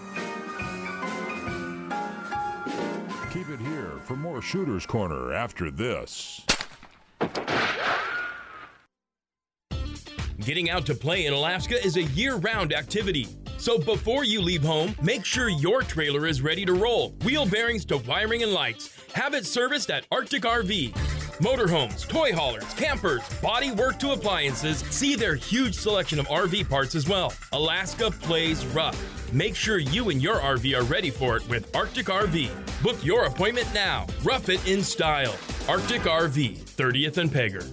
[SPEAKER 5] Keep it here for more Shooter's Corner after this.
[SPEAKER 6] Getting out to play in Alaska is a year-round activity. So before you leave home, make sure your trailer is ready to roll. Wheel bearings to wiring and lights. Have it serviced at Arctic R V. Motorhomes, toy haulers, campers, body work to appliances. See their huge selection of R V parts as well. Alaska plays rough. Make sure you and your R V are ready for it with Arctic R V. Book your appointment now. Rough it in style. Arctic R V, thirtieth and Pegger.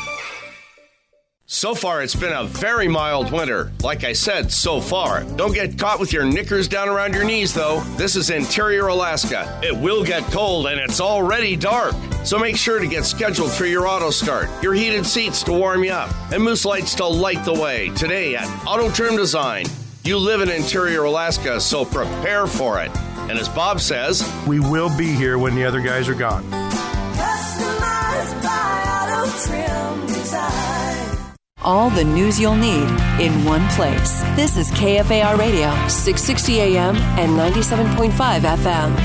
[SPEAKER 1] So far, it's been a very mild winter. Like I said, so far. Don't get caught with your knickers down around your knees, though. This is interior Alaska. It will get cold, and it's already dark. So make sure to get scheduled for your auto start, your heated seats to warm you up, and moose lights to light the way today at Auto Trim Design. You live in interior Alaska, so prepare for it. And as Bob says,
[SPEAKER 7] we will be here when the other guys are gone.
[SPEAKER 8] Customized by Auto Trim Design.
[SPEAKER 16] All the news you'll need in one place. This is K F A R Radio, six sixty A M and ninety-seven point five F M.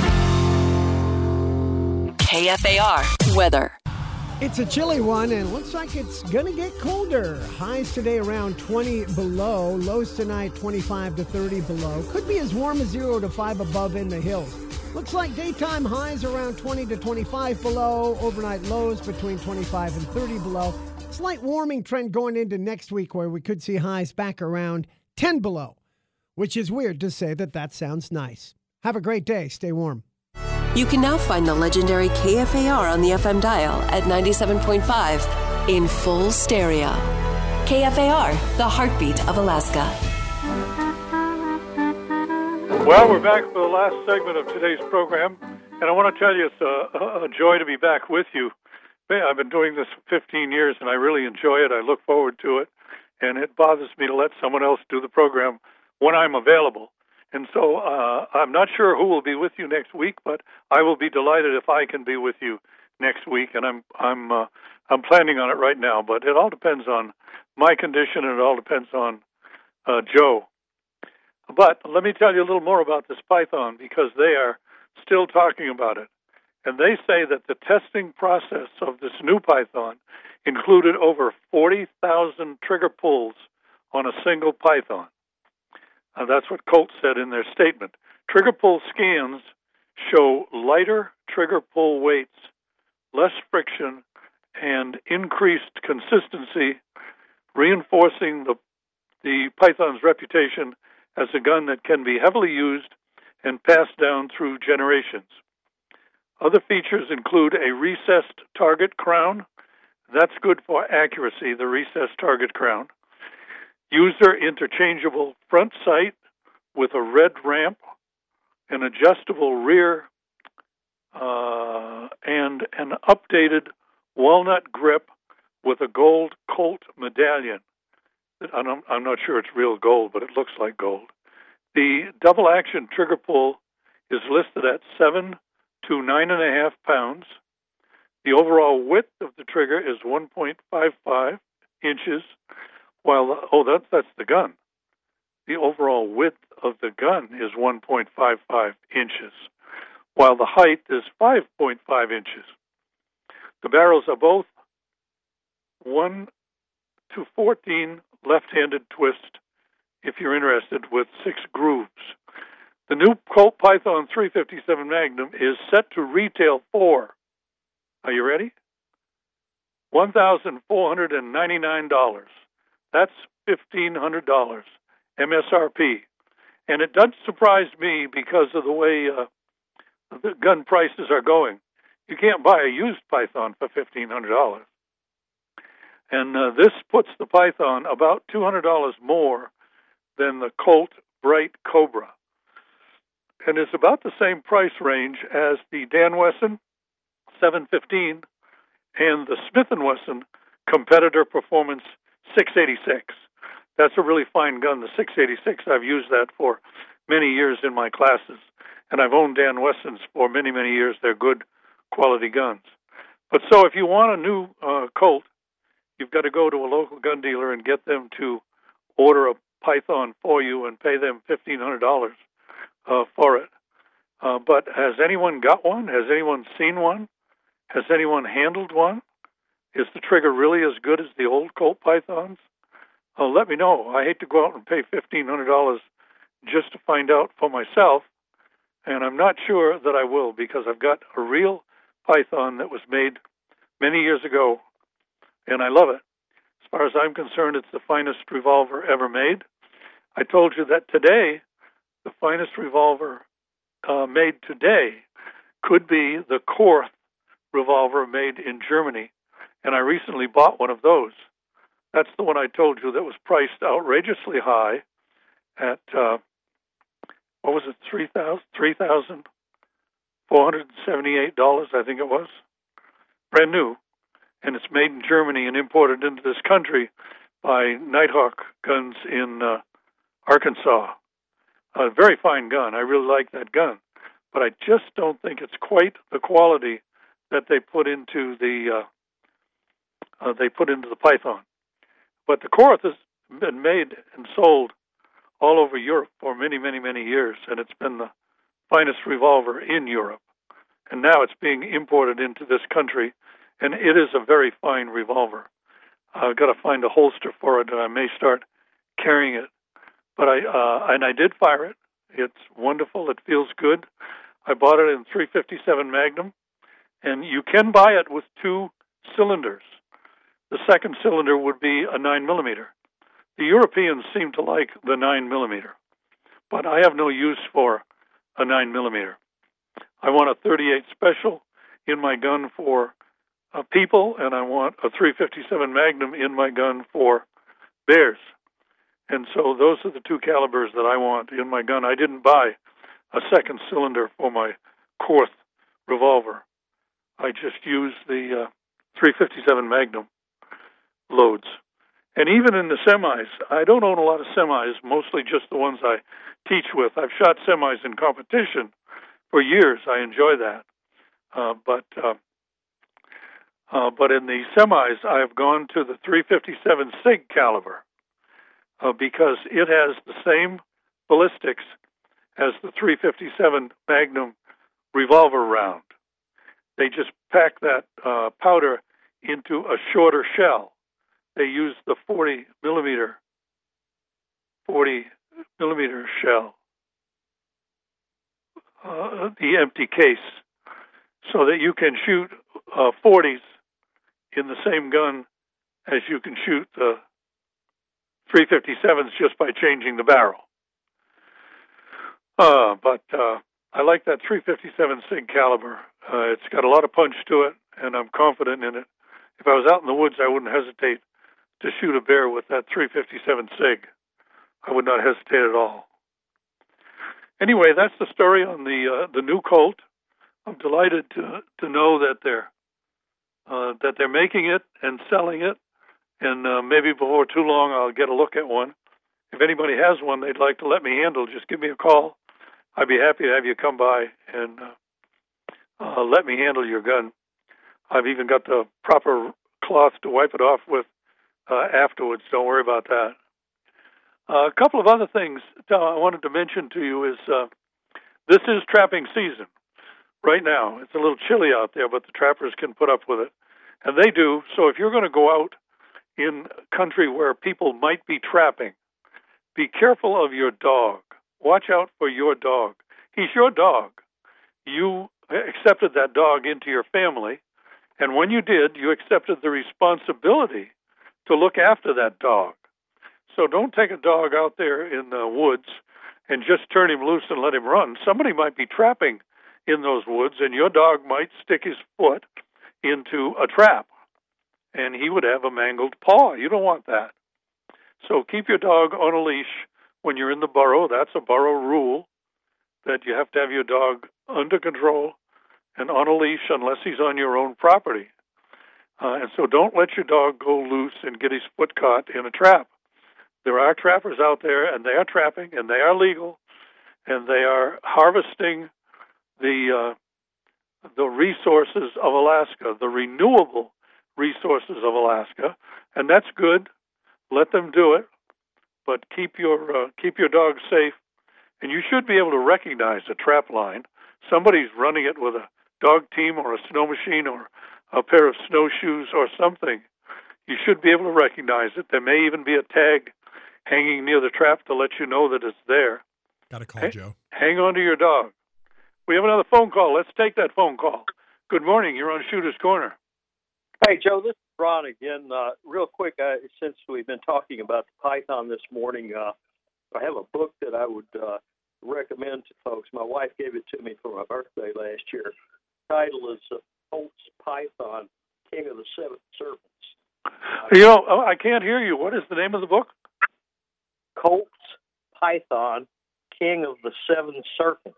[SPEAKER 16] K F A R weather.
[SPEAKER 2] It's a chilly one, and it looks like it's going to get colder. Highs today around twenty below. Lows tonight twenty-five to thirty below. Could be as warm as zero to five above in the hills. Looks like daytime highs around twenty to twenty-five below. Overnight lows between twenty-five and thirty below. Slight warming trend going into next week where we could see highs back around ten below, which is weird to say that that sounds nice. Have a great day. Stay warm.
[SPEAKER 16] You can now find the legendary K F A R on the F M dial at ninety-seven point five in full stereo. K F A R, the heartbeat of Alaska.
[SPEAKER 4] Well, we're back for the last segment of today's program, and I want to tell you it's a, a joy to be back with you. I've been doing this for fifteen years, and I really enjoy it. I look forward to it, and it bothers me to let someone else do the program when I'm available. And so uh, I'm not sure who will be with you next week, but I will be delighted if I can be with you next week, and I'm I'm uh, I'm planning on it right now. But it all depends on my condition, and it all depends on uh, Joe. But let me tell you a little more about this Python, because they are still talking about it. And they say that the testing process of this new Python included over forty thousand trigger pulls on a single Python. Uh, that's what Colt said in their statement. Trigger pull scans show lighter trigger pull weights, less friction, and increased consistency, reinforcing the, the Python's reputation as a gun that can be heavily used and passed down through generations. Other features include a recessed target crown. That's good for accuracy, the recessed target crown. User interchangeable front sight, with a red ramp, an adjustable rear, uh, and an updated walnut grip with a gold Colt medallion. I'm, I'm not sure it's real gold, but it looks like gold. The double action trigger pull is listed at seven to nine and a half pounds. The overall width of the trigger is one point five five inches, while the, oh, that's that's the gun. The overall width of the gun is one point five five inches, while the height is five point five inches. The barrels are both one to fourteen left-handed twist, if you're interested, with six grooves. The new Colt Python three fifty-seven Magnum is set to retail for, are you ready? one thousand four hundred ninety-nine dollars. That's fifteen hundred dollars M S R P. And it does surprise me because of the way uh, the gun prices are going. You can't buy a used Python for fifteen hundred dollars. And uh, this puts the Python about two hundred dollars more than the Colt Bright Cobra. And it's about the same price range as the Dan Wesson seven fifteen and the Smith and Wesson Competitor Performance six eighty-six. That's a really fine gun, the six eighty-six. I've used that for many years in my classes, and I've owned Dan Wessons for many, many years. They're good quality guns. But so if you want a new uh, Colt, you've got to go to a local gun dealer and get them to order a Python for you and pay them fifteen hundred dollars uh, for it. Uh, but has anyone got one? Has anyone seen one? Has anyone handled one? Is the trigger really as good as the old Colt Pythons? Uh, let me know. I hate to go out and pay fifteen hundred dollars just to find out for myself, and I'm not sure that I will, because I've got a real Python that was made many years ago, and I love it. As far as I'm concerned, it's the finest revolver ever made. I told you that today, the finest revolver uh, made today could be the Korth revolver made in Germany, and I recently bought one of those. That's the one I told you that was priced outrageously high at, uh, what was it, three thousand four hundred seventy-eight dollars, I think it was. Brand new. And it's made in Germany and imported into this country by Nighthawk Guns in uh, Arkansas. A very fine gun. I really like that gun. But I just don't think it's quite the quality that they put into the uh, uh, they put into the Python. But the Korth has been made and sold all over Europe for many, many, many years, and it's been the finest revolver in Europe. And now it's being imported into this country, and it is a very fine revolver. I've got to find a holster for it, and I may start carrying it. But I uh, and I did fire it. It's wonderful. It feels good. I bought it in three fifty-seven Magnum, and you can buy it with two cylinders. The second cylinder would be a nine millimeter. The Europeans seem to like the nine millimeter, but I have no use for a nine millimeter. I want a thirty-eight special in my gun for uh, people, and I want a three fifty-seven Magnum in my gun for bears. And so those are the two calibers that I want in my gun. I didn't buy a second cylinder for my Korth revolver. I just used the uh, three fifty-seven Magnum loads. And even in the semis, I don't own a lot of semis, mostly just the ones I teach with. I've shot semis in competition for years. I enjoy that. Uh, but uh, uh, but in the semis, I've gone to the three fifty-seven SIG caliber uh, because it has the same ballistics as the three fifty-seven Magnum revolver round. They just pack that uh, powder into a shorter shell. They use the forty millimeter shell, uh, the empty case, so that you can shoot uh, forties in the same gun as you can shoot the three fifty-sevens just by changing the barrel. Uh, but uh, I like that three fifty-seven SIG caliber. Uh, it's got a lot of punch to it, and I'm confident in it. If I was out in the woods, I wouldn't hesitate to shoot a bear with that three fifty-seven SIG. I would not hesitate at all. anyway, that's the story on the uh, the new Colt. I'm delighted to to know that they're uh, that they're making it and selling it, and uh, maybe before too long I'll get a look at one. If anybody has one they'd like to let me handle, just give me a call. I'd be happy to have you come by and uh, uh, let me handle your gun. I've even got the proper cloth to wipe it off with uh, afterwards. Don't worry about that. Uh, a couple of other things I wanted to mention to you is uh, this is trapping season right now. It's a little chilly out there, but the trappers can put up with it. And they do. So if you're going to go out in a country where people might be trapping, be careful of your dog. Watch out for your dog. He's your dog. You accepted that dog into your family, and when you did, you accepted the responsibility to look after that dog. So don't take a dog out there in the woods and just turn him loose and let him run. Somebody might be trapping in those woods, and your dog might stick his foot into a trap, and he would have a mangled paw. You don't want that. So keep your dog on a leash when you're in the burrow. That's a burrow rule, that you have to have your dog under control and on a leash unless he's on your own property. Uh, and so don't let your dog go loose and get his foot caught in a trap. There are trappers out there, and they are trapping, and they are legal, and they are harvesting the uh, the resources of Alaska, the renewable resources of Alaska, and that's good. Let them do it, but keep your uh, keep your dog safe, and you should be able to recognize a trap line. Somebody's running it with a dog team or a snow machine or a pair of snowshoes or something. You should be able to recognize it. There may even be a tag hanging near the trap to let you know that it's there.
[SPEAKER 20] Got a call,
[SPEAKER 4] H-
[SPEAKER 20] Joe.
[SPEAKER 4] Hang on to your dog. We have another phone call. Let's take that phone call. Good morning. You're on Shooter's Corner.
[SPEAKER 19] Hey, Joe, this is Ron again. Uh, real quick, uh, since we've been talking about the python this morning, uh, I have a book that I would uh, recommend to folks. My wife gave it to me for my birthday last year. The title is uh, Colt's Python, King of the Seven Serpents.
[SPEAKER 4] You know, I can't hear you. What is the name of the book?
[SPEAKER 19] Colt's Python, King of the Seven Serpents.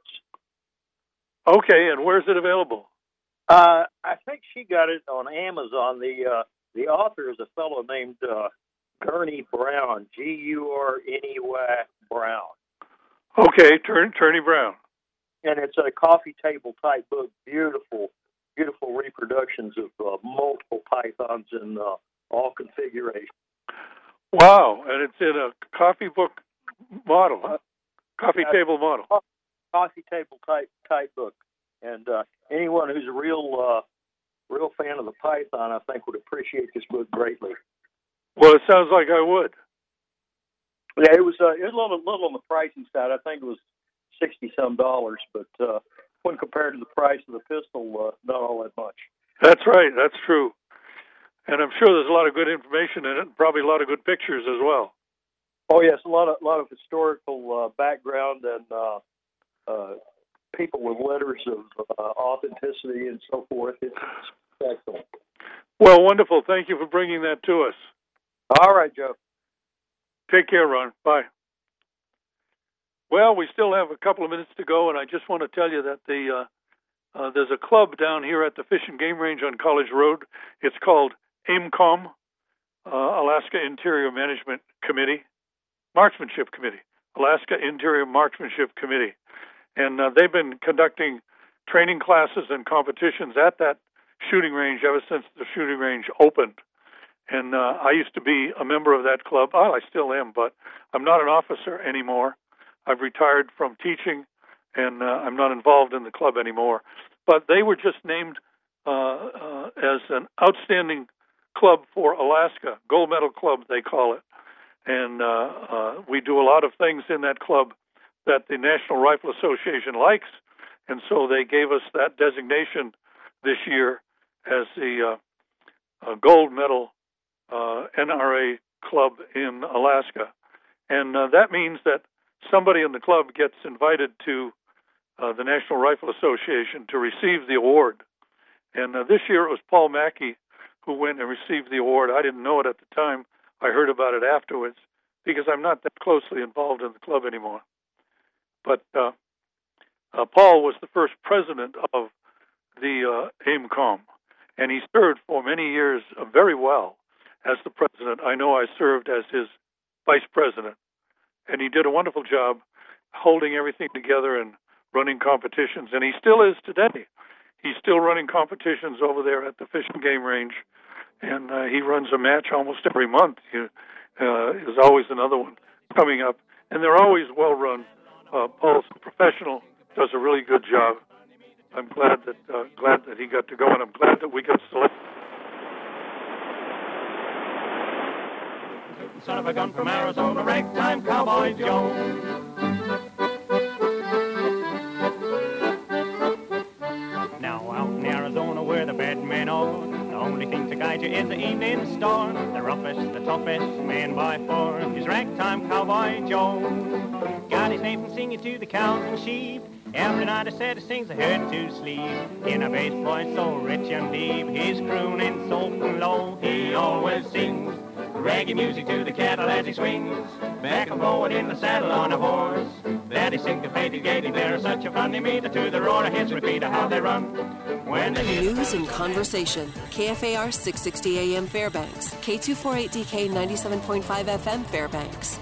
[SPEAKER 4] Okay, and where's it available?
[SPEAKER 19] Uh, I think she got it on Amazon. The uh, the author is a fellow named uh, Gurney Brown, G U R N E Y Brown.
[SPEAKER 4] Okay, Turn, Turney Brown.
[SPEAKER 19] And it's a coffee table type book. Beautiful, beautiful reproductions of uh, multiple pythons in uh, all configurations.
[SPEAKER 4] Wow, and it's in a coffee book model, huh? Coffee yeah, table model.
[SPEAKER 19] Coffee table type type book. And uh, anyone who's a real uh, real fan of the python, I think, would appreciate this book greatly.
[SPEAKER 4] Well, it sounds like I would.
[SPEAKER 19] Yeah, it was uh, it was a little, little on the pricing side. I think it was sixty some dollars, but uh, when compared to the price of the pistol, uh, not all that much.
[SPEAKER 4] That's right. That's true. And I'm sure there's a lot of good information in it, and probably a lot of good pictures as well.
[SPEAKER 19] Oh yes, a lot of lot of historical uh, background and uh, uh, people with letters of uh, authenticity and so forth. It's excellent.
[SPEAKER 4] Well, wonderful. Thank you for bringing that to us.
[SPEAKER 19] All right, Joe.
[SPEAKER 4] Take care, Ron. Bye. Well, we still have a couple of minutes to go, and I just want to tell you that the uh, uh, there's a club down here at the Fish and Game Range on College Road. It's called AIMCOM, uh, Alaska Interior Management Committee, Marksmanship Committee, Alaska Interior Marksmanship Committee. And uh, they've been conducting training classes and competitions at that shooting range ever since the shooting range opened. And uh, I used to be a member of that club. Oh, I still am, but I'm not an officer anymore. I've retired from teaching, and uh, I'm not involved in the club anymore. But they were just named uh, uh, as an outstanding club for Alaska, gold medal club, they call it. And uh, uh, we do a lot of things in that club that the National Rifle Association likes, and so they gave us that designation this year as the uh, uh, gold medal uh, N R A club in Alaska. And uh, that means that somebody in the club gets invited to uh, the National Rifle Association to receive the award. And uh, this year it was Paul Mackey who went and received the award. I didn't know it at the time. I heard about it afterwards because I'm not that closely involved in the club anymore. But uh, uh, Paul was the first president of the uh, AIMCOM, and he served for many years uh, very well as the president. I know I served as his vice president, and he did a wonderful job holding everything together and running competitions, and he still is today. He's still running competitions over there at the Fish and Game Range, and uh, he runs a match almost every month. He, uh, there's always another one coming up, and they're always well run. Uh, Paul's a professional, does a really good job. I'm glad that uh, glad that he got to go, and I'm glad that we got selected.
[SPEAKER 3] Son of a gun from Arizona, ragtime cowboy Joe. Now out in Arizona where the bad men are, the only thing to guide you is the evening star. The roughest, the toughest man by far is ragtime cowboy Joe. Got his name from singing to the cows and sheep. Every night I said he sings a herd to sleep. In a bass voice so rich and deep, he's crooning soulful low. He always sings reggae music to the cattle as he swings, back and forward in the saddle on a horse. That is syncopated gaily, there's such a funny meter to the roar of his repeater how they run. When they
[SPEAKER 16] News and conversation. K F A R six sixty A M Fairbanks, K two forty-eight D K ninety-seven point five F M Fairbanks.